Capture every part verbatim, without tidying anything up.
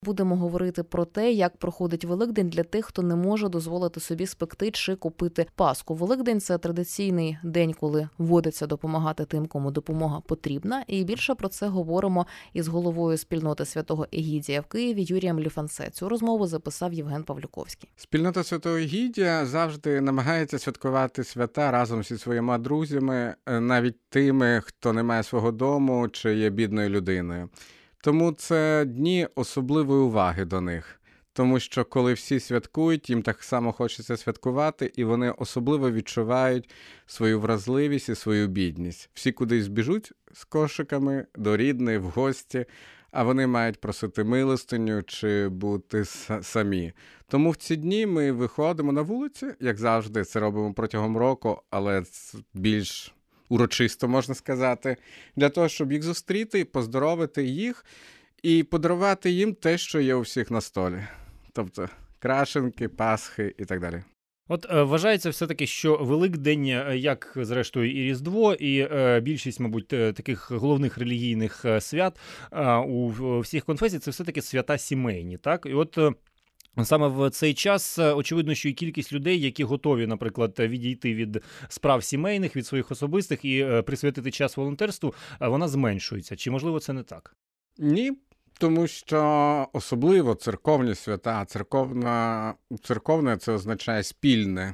Будемо говорити про те, як проходить Великдень для тих, хто не може дозволити собі спекти чи купити Пасху. Великдень – це традиційний день, коли водиться допомагати тим, кому допомога потрібна. І більше про це говоримо із головою спільноти Святого Егідія в Києві Юрієм Ліфансе. Цю розмову записав Євген Павлюковський. Спільнота Святого Егідія завжди намагається святкувати свята разом зі своїми друзями, навіть тими, хто не має свого дому чи є бідною людиною. Тому це дні особливої уваги до них. Тому що коли всі святкують, їм так само хочеться святкувати, і вони особливо відчувають свою вразливість і свою бідність. Всі кудись біжуть з кошиками до рідних, в гості, а вони мають просити милостиню чи бути самі. Тому в ці дні ми виходимо на вулиці, як завжди, це робимо протягом року, але більш урочисто, можна сказати, для того, щоб їх зустріти, поздоровити їх і подарувати їм те, що є у всіх на столі. Тобто крашенки, пасхи і так далі. От е, вважається все-таки, що Великдень, як зрештою і Різдво, і е, більшість, мабуть, таких головних релігійних свят е, у всіх конфесій, це все-таки свята сімейні, так? І от е, саме в цей час очевидно, що і кількість людей, які готові, наприклад, відійти від справ сімейних, від своїх особистих і е, присвятити час волонтерству, вона зменшується. Чи, можливо, це не так? Ні. Тому що особливо церковні свята, церковна, церковне це означає спільне,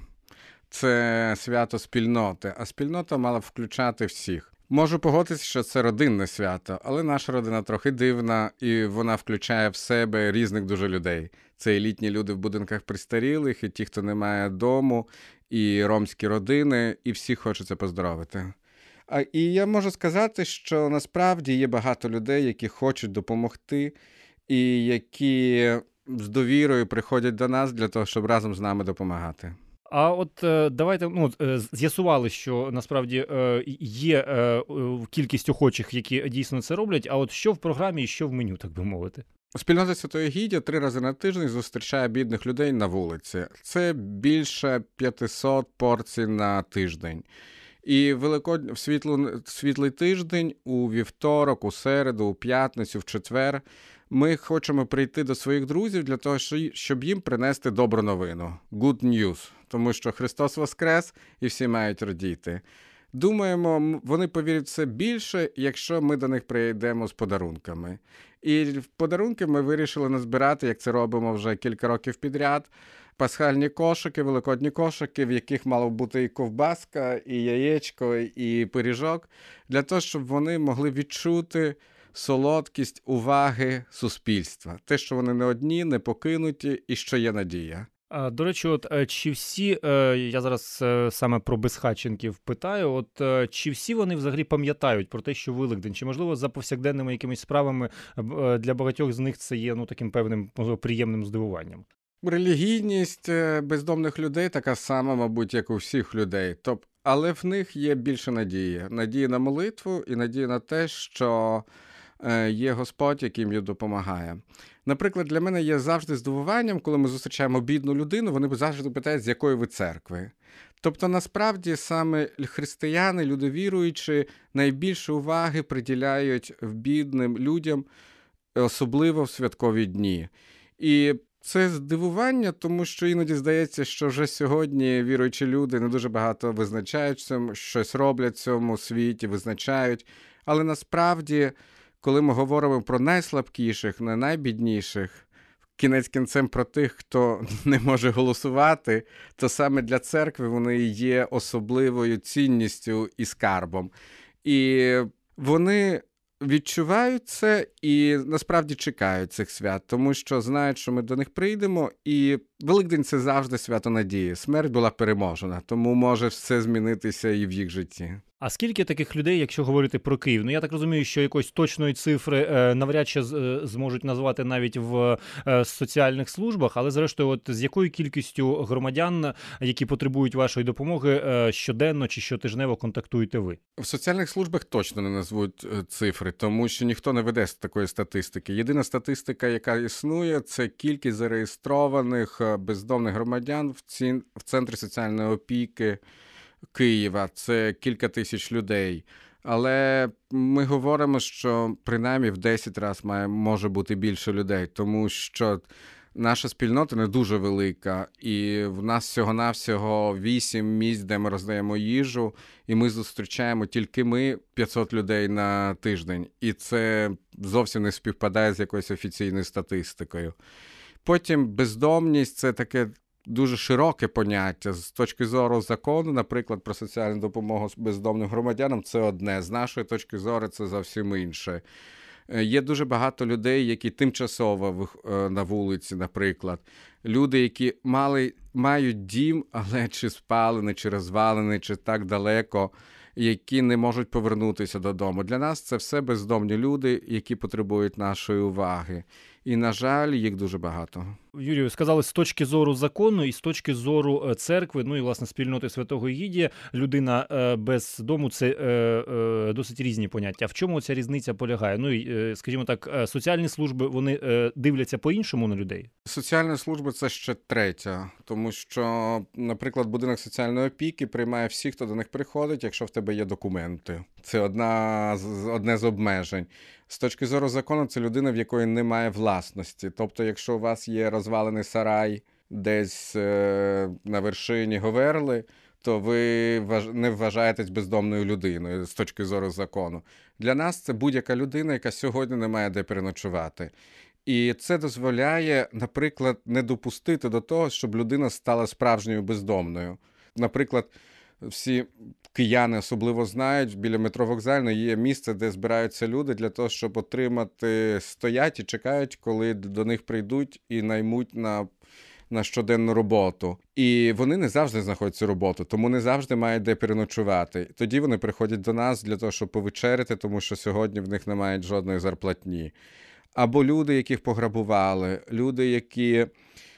це свято спільноти, а спільнота мала б включати всіх. Можу погодитися, що це родинне свято, але наша родина трохи дивна, і вона включає в себе різних дуже людей. Це і літні люди в будинках престарілих, і ті, хто не має дому, і ромські родини, і всіх хочеться поздоровити. І я можу сказати, що насправді є багато людей, які хочуть допомогти, і які з довірою приходять до нас для того, щоб разом з нами допомагати. А от давайте, ну, з'ясували, що насправді є кількість охочих, які дійсно це роблять, а от що в програмі і що в меню, так би мовити? Спільнота Святого Егідія три рази на тиждень зустрічає бідних людей на вулиці. Це більше п'ятсот порцій на тиждень. І великодня, в світлу, світлий тиждень, у вівторок, у середу, у п'ятницю, в четвер, ми хочемо прийти до своїх друзів для того, щоб їм принести добру новину. Good news. Тому що Христос воскрес і всі мають радіти. Думаємо, вони повірять в це більше, якщо ми до них прийдемо з подарунками. І подарунки ми вирішили назбирати, як це робимо вже кілька років підряд, пасхальні кошики, великодні кошики, в яких мало бути і ковбаска, і яєчко, і пиріжок, для того, щоб вони могли відчути солодкість уваги суспільства. Те, що вони не одні, не покинуті і що є надія. До речі, от чи всі, я зараз саме про безхатченків питаю, от чи всі вони взагалі пам'ятають про те, що Великдень? Чи, можливо, за повсякденними якимись справами для багатьох з них це є, ну, таким певним, можливо, приємним здивуванням? Релігійність бездомних людей така сама, мабуть, як у всіх людей. Тобто, але в них є більше надії. Надії на молитву і надії на те, що є Господь, який їм допомагає. Наприклад, для мене є завжди здивуванням, коли ми зустрічаємо бідну людину, вони завжди питають, з якої ви церкви. Тобто, насправді, саме християни, люди віруючі, найбільше уваги приділяють бідним людям, особливо в святкові дні. І це здивування, тому що іноді здається, що вже сьогодні віруючі люди не дуже багато визначають цьому, щось роблять в цьому світі, визначають. Але насправді, коли ми говоримо про найслабкіших, не найбідніших, кінець кінцем про тих, хто не може голосувати, то саме для церкви вони є особливою цінністю і скарбом. І вони відчувають це і насправді чекають цих свят, тому що знають, що ми до них прийдемо, і Великдень – це завжди свято надії. Смерть була переможена, тому може все змінитися і в їх житті. А скільки таких людей, якщо говорити про Київ? Ну, я так розумію, що якоїсь точної цифри е, навряд чи е, зможуть назвати навіть в е, соціальних службах, але зрештою, от з якою кількістю громадян, які потребують вашої допомоги, е, щоденно чи щотижнево контактуєте ви? В соціальних службах точно не назвуть цифри, тому що ніхто не веде такої статистики. Єдина статистика, яка існує, це кількість зареєстрованих бездомних громадян в, ці... в Центрі соціальної опіки Києва. Це кілька тисяч людей. Але ми говоримо, що принаймні в десять разів має, може бути більше людей, тому що наша спільнота не дуже велика, і в нас всього-навсього вісім місць, де ми роздаємо їжу, і ми зустрічаємо тільки ми п'ятсот людей на тиждень. І це зовсім не співпадає з якоюсь офіційною статистикою. Потім бездомність – це таке дуже широке поняття. З точки зору закону, наприклад, про соціальну допомогу бездомним громадянам – це одне. З нашої точки зору – це зовсім інше. Є дуже багато людей, які тимчасово на вулиці, наприклад. Люди, які мали, мають дім, але чи спалений, чи розвалений, чи так далеко, які не можуть повернутися додому. Для нас це все бездомні люди, які потребують нашої уваги. І, на жаль, їх дуже багато. Юрію, сказали, з точки зору закону і з точки зору церкви, ну і, власне, спільноти Святого Егідія, людина без дому – це досить різні поняття. В чому ця різниця полягає? Ну і, скажімо так, соціальні служби, вони дивляться по-іншому на людей? Соціальна служба – це ще третя, тому що, наприклад, будинок соціальної опіки приймає всіх, хто до них приходить, якщо в тебе є документи. Це одна, одне з обмежень. З точки зору закону, це людина, в якої немає власності. Тобто, якщо у вас є розвалений сарай десь е, на вершині Говерли, то ви вваж... не вважаєтесь бездомною людиною з точки зору закону. Для нас це будь-яка людина, яка сьогодні не має де переночувати. І це дозволяє, наприклад, не допустити до того, щоб людина стала справжньою бездомною. Наприклад, всі кияни особливо знають, біля метро Вокзальної є місце, де збираються люди для того, щоб отримати, стоять і чекають, коли до них прийдуть і наймуть на, на щоденну роботу. І вони не завжди знаходять цю роботу, тому не завжди мають де переночувати. Тоді вони приходять до нас для того, щоб повечеряти, тому що сьогодні в них немає жодної зарплатні. Або люди, яких пограбували, люди, які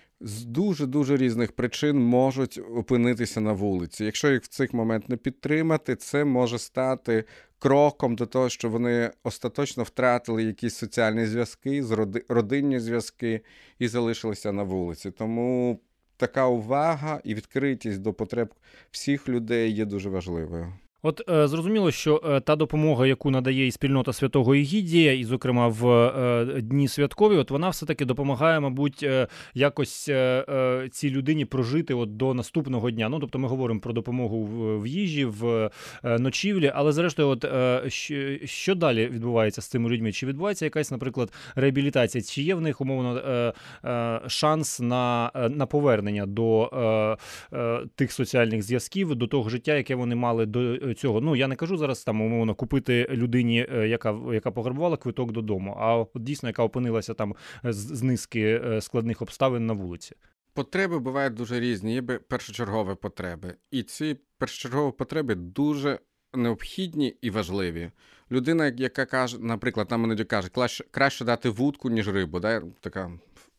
з дуже-дуже різних причин можуть опинитися на вулиці. Якщо їх в цей момент не підтримати, це може стати кроком до того, що вони остаточно втратили якісь соціальні зв'язки, родинні зв'язки і залишилися на вулиці. Тому така увага і відкритість до потреб всіх людей є дуже важливою. От е, зрозуміло, що е, та допомога, яку надає і спільнота Святого Егідія, і, зокрема, в е, дні святкові, от вона все-таки допомагає, мабуть, е, якось е, е, цій людині прожити от до наступного дня. Ну, тобто ми говоримо про допомогу в, в їжі, в е, ночівлі, але, зрештою, от е, що, що далі відбувається з цими людьми? Чи відбувається якась, наприклад, реабілітація? Чи є в них, умовно, е, е, шанс на, на повернення до е, е, тих соціальних зв'язків, до того життя, яке вони мали до цього? Ну, я не кажу зараз там, умовно, купити людині, яка, яка пограбувала, квиток додому, а от дійсно, яка опинилася там з, з низки складних обставин на вулиці. Потреби бувають дуже різні, є першочергові потреби. І ці першочергові потреби дуже необхідні і важливі. Людина, яка каже, наприклад, нам іноді каже, краще, краще дати вудку, ніж рибу, да? Така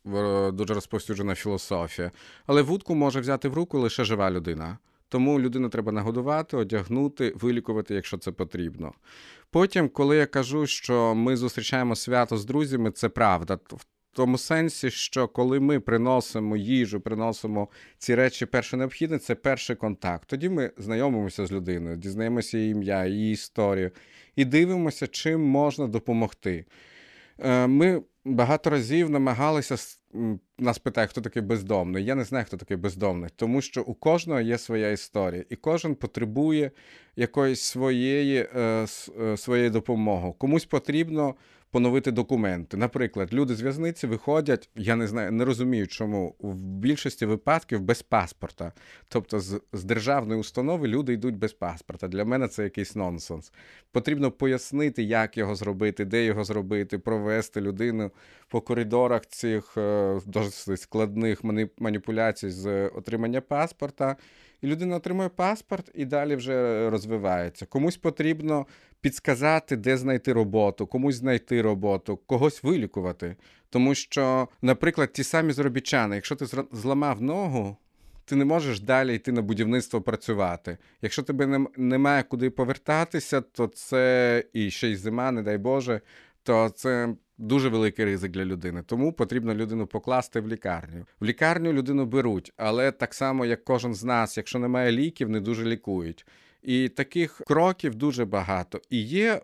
дуже розповсюджена філософія. Але вудку може взяти в руку лише жива людина. Тому людину треба нагодувати, одягнути, вилікувати, якщо це потрібно. Потім, коли я кажу, що ми зустрічаємо свято з друзями, це правда. В тому сенсі, що коли ми приносимо їжу, приносимо ці речі перше необхідне, це перший контакт. Тоді ми знайомимося з людиною, дізнаємося її ім'я, її історію і дивимося, чим можна допомогти. Ми багато разів намагалися, нас питають, хто такий бездомний. Я не знаю, хто такий бездомний, тому що у кожного є своя історія, і кожен потребує якоїсь своєї, своєї допомоги. Комусь потрібно поновити документи. Наприклад, люди з в'язниці виходять, я не знаю, не розумію чому, в більшості випадків без паспорта. Тобто з, з державної установи люди йдуть без паспорта. Для мене це якийсь нонсенс. Потрібно пояснити, як його зробити, де його зробити, провести людину по коридорах цих е, досить складних маніпуляцій з отримання паспорта. І людина отримує паспорт і далі вже розвивається. Комусь потрібно підсказати, де знайти роботу, комусь знайти роботу, когось вилікувати. Тому що, наприклад, ті самі заробітчани, якщо ти зламав ногу, ти не можеш далі йти на будівництво працювати. Якщо тебе немає куди повертатися, то це, і ще й зима, не дай Боже, то це дуже великий ризик для людини. Тому потрібно людину покласти в лікарню. В лікарню людину беруть, але так само, як кожен з нас, якщо немає ліків, не дуже лікують. І таких кроків дуже багато. І є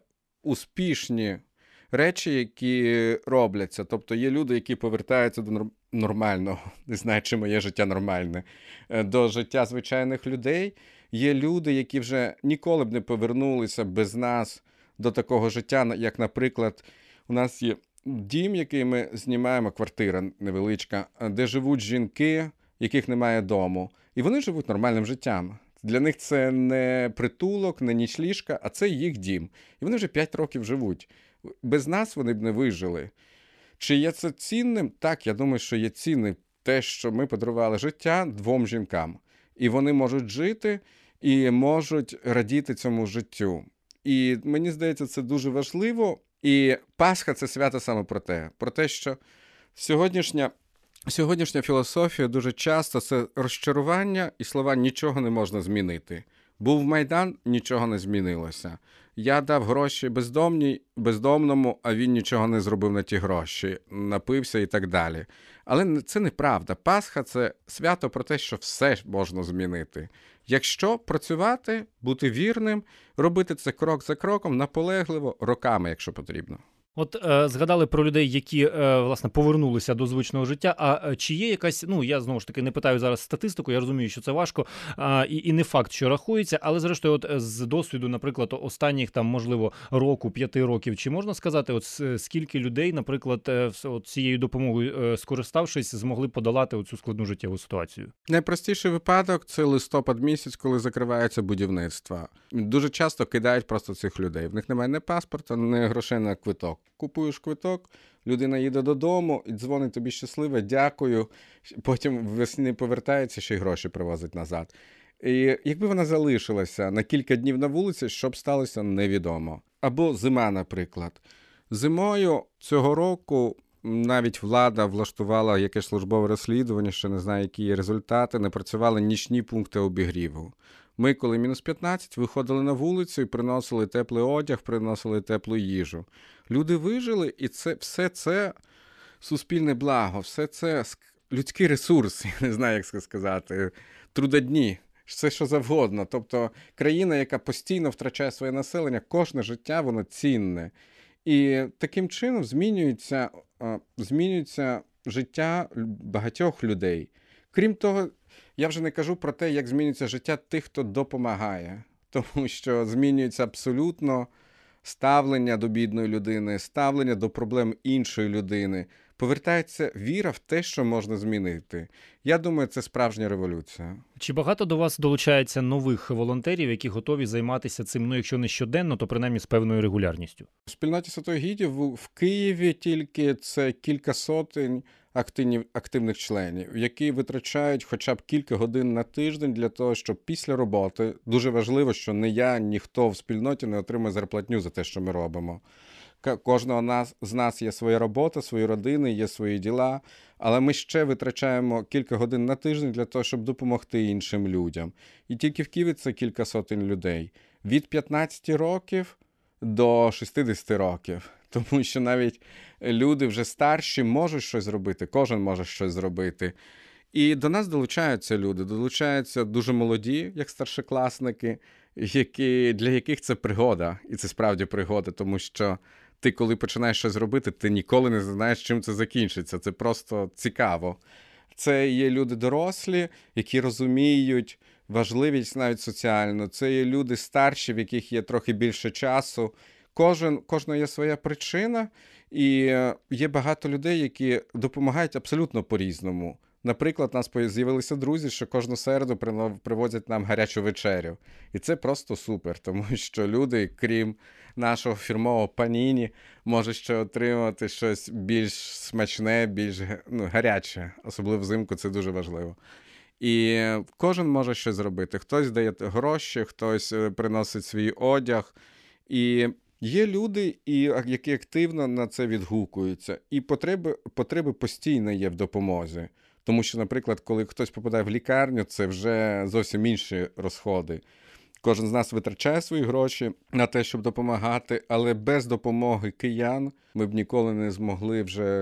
успішні речі, які робляться. Тобто є люди, які повертаються до нормального, не знаю, чи моє життя нормальне, до життя звичайних людей. Є люди, які вже ніколи б не повернулися без нас до такого життя, як, наприклад, у нас є дім, який ми знімаємо, квартира невеличка, де живуть жінки, яких немає дому. І вони живуть нормальним життям. Для них це не притулок, не нічліжка, а це їх дім. І вони вже п'ять років живуть. Без нас вони б не вижили. Чи є це цінним? Так, я думаю, що є цінним те, що ми подарували життя двом жінкам. І вони можуть жити і можуть радіти цьому життю. І мені здається, це дуже важливо. І Пасха – це свято саме про те. Про те, що сьогоднішня, сьогоднішня філософія дуже часто – це розчарування і слова «нічого не можна змінити». Був Майдан – нічого не змінилося. Я дав гроші бездомній, бездомному, а він нічого не зробив на ті гроші, напився і так далі. Але це неправда. Пасха – це свято про те, що все можна змінити. Якщо працювати, бути вірним, робити це крок за кроком, наполегливо, роками, якщо потрібно. От е, згадали про людей, які, е, власне, повернулися до звичного життя, а е, чи є якась, ну, я, знову ж таки, не питаю зараз статистику, я розумію, що це важко, е, і, і не факт, що рахується, але, зрештою, от з досвіду, наприклад, останніх, там, можливо, року, п'яти років, чи можна сказати, от скільки людей, наприклад, е, от цією допомогою е, скориставшись, змогли подолати оцю складну життєву ситуацію? Найпростіший випадок – це листопад місяць, коли закривається будівництво. Дуже часто кидають просто цих людей. В них немає ні паспорта, ні грошей на квиток. Купуєш квиток, людина їде додому і дзвонить тобі щасливо, дякую, потім весні повертається, ще й гроші привозить назад. І якби вона залишилася на кілька днів на вулиці, що б сталося, невідомо. Або зима, наприклад. Зимою цього року навіть влада влаштувала якесь службове розслідування, що не знаю, які є результати, не працювали нічні пункти обігріву. Ми, коли мінус п'ятнадцять, виходили на вулицю і приносили теплий одяг, приносили теплу їжу. Люди вижили, і це, все це суспільне благо, все це людський ресурс, я не знаю, як сказати, трудодні, все що завгодно. Тобто країна, яка постійно втрачає своє населення, кожне життя, воно цінне. І таким чином змінюється, змінюється життя багатьох людей. Крім того, я вже не кажу про те, як змінюється життя тих, хто допомагає. Тому що змінюється абсолютно ставлення до бідної людини, ставлення до проблем іншої людини. Повертається віра в те, що можна змінити. Я думаю, це справжня революція. Чи багато до вас долучається нових волонтерів, які готові займатися цим, ну, якщо не щоденно, то принаймні з певною регулярністю? В спільноті Святої Гідів в Києві тільки це кілька сотень активних, активних членів, які витрачають хоча б кілька годин на тиждень для того, щоб після роботи, дуже важливо, що не я, ніхто в спільноті не отримує зарплатню за те, що ми робимо. Кожного нас, з нас є своя робота, свої родини, є свої діла, але ми ще витрачаємо кілька годин на тиждень для того, щоб допомогти іншим людям. І тільки в Києві це кілька сотень людей. Від п'ятнадцяти років до шістдесяти років. Тому що навіть люди вже старші можуть щось зробити, кожен може щось зробити. І до нас долучаються люди, долучаються дуже молоді, як старшокласники, які, для яких це пригода. І це справді пригода, тому що ти, коли починаєш щось робити, ти ніколи не знаєш, чим це закінчиться. Це просто цікаво. Це є люди дорослі, які розуміють важливість навіть соціально. Це є люди старші, в яких є трохи більше часу. Кожен, кожна є своя причина, і є багато людей, які допомагають абсолютно по-різному. Наприклад, у нас з'явилися друзі, що кожну середу привозять нам гарячу вечерю. І це просто супер, тому що люди, крім нашого фірмового паніні, можуть ще отримати щось більш смачне, більш ну, гаряче. Особливо взимку це дуже важливо. І кожен може щось зробити. Хтось дає гроші, хтось приносить свій одяг. І є люди, які активно на це відгукуються. І потреби, потреби постійно є в допомозі. Тому що, наприклад, коли хтось попадає в лікарню, це вже зовсім інші розходи. Кожен з нас витрачає свої гроші на те, щоб допомагати, але без допомоги киян ми б ніколи не змогли вже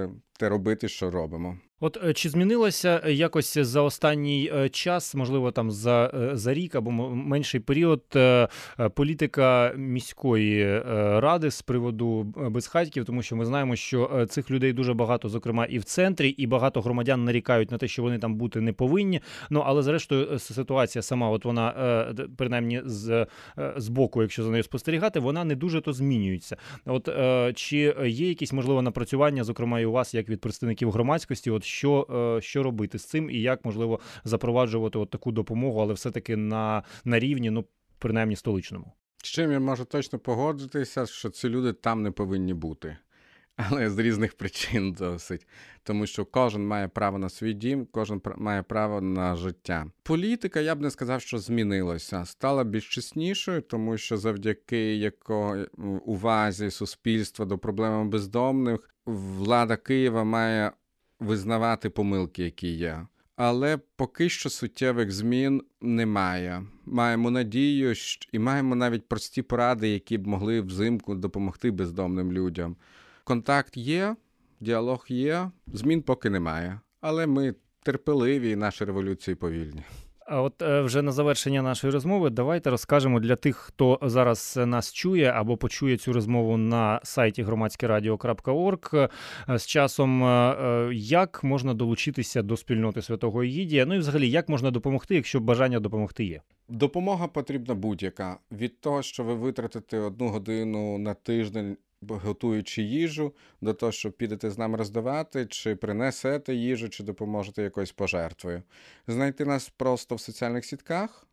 те робити, що робимо. От е, чи змінилося якось за останній е, час, можливо, там за, е, за рік або м- менший період, е, е, політика міської е, ради з приводу е, безхатьків, тому що ми знаємо, що е, цих людей дуже багато, зокрема, і в центрі, і багато громадян нарікають на те, що вони там бути не повинні. Ну, але зрештою е, ситуація сама, от вона, е, д- принаймні з, е, з боку, якщо за нею спостерігати, вона не дуже то змінюється. От е, чи є якісь, можливо, напрацювання, зокрема, і у вас, як від представників громадськості, от що, е, що робити з цим і як, можливо, запроваджувати от таку допомогу, але все-таки на, на рівні, ну, принаймні, столичному? З чим я можу точно погодитися, що ці люди там не повинні бути. Але з різних причин досить. Тому що кожен має право на свій дім, кожен має право на життя. Політика, я б не сказав, що змінилася. Стала більш чеснішою, тому що завдяки яко... увазі суспільства до проблеми бездомних, влада Києва має визнавати помилки, які є. Але поки що суттєвих змін немає. Маємо надію і маємо навіть прості поради, які б могли взимку допомогти бездомним людям. Контакт є, діалог є, змін поки немає. Але ми терпеливі і наші революції повільні. А от е, вже на завершення нашої розмови давайте розкажемо для тих, хто зараз нас чує або почує цю розмову на сайті громадське радіо крапка орг е, з часом, е, як можна долучитися до спільноти Святого Егідія, ну і взагалі, як можна допомогти, якщо бажання допомогти є? Допомога потрібна будь-яка. Від того, що ви витратите одну годину на тиждень, готуючи їжу, до того, що підете з нами роздавати, чи принесете їжу, чи допоможете якоюсь пожертвою. Знайти нас просто в соціальних сітках.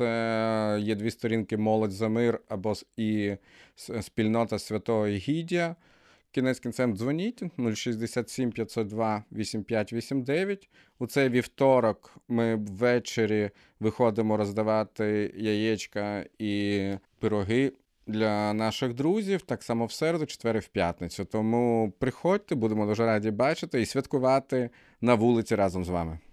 Це є дві сторінки «Молодь за мир» або і спільнота Святого Егідія. Кінець кінцем дзвоніть нуль шістдесят сім п'ятсот два вісімдесят п'ять вісімдесят дев'ять. У цей вівторок ми ввечері виходимо роздавати яєчка і пироги для наших друзів, так само в середу, четвер і в п'ятницю. Тому приходьте, будемо дуже раді бачити і святкувати на вулиці разом з вами.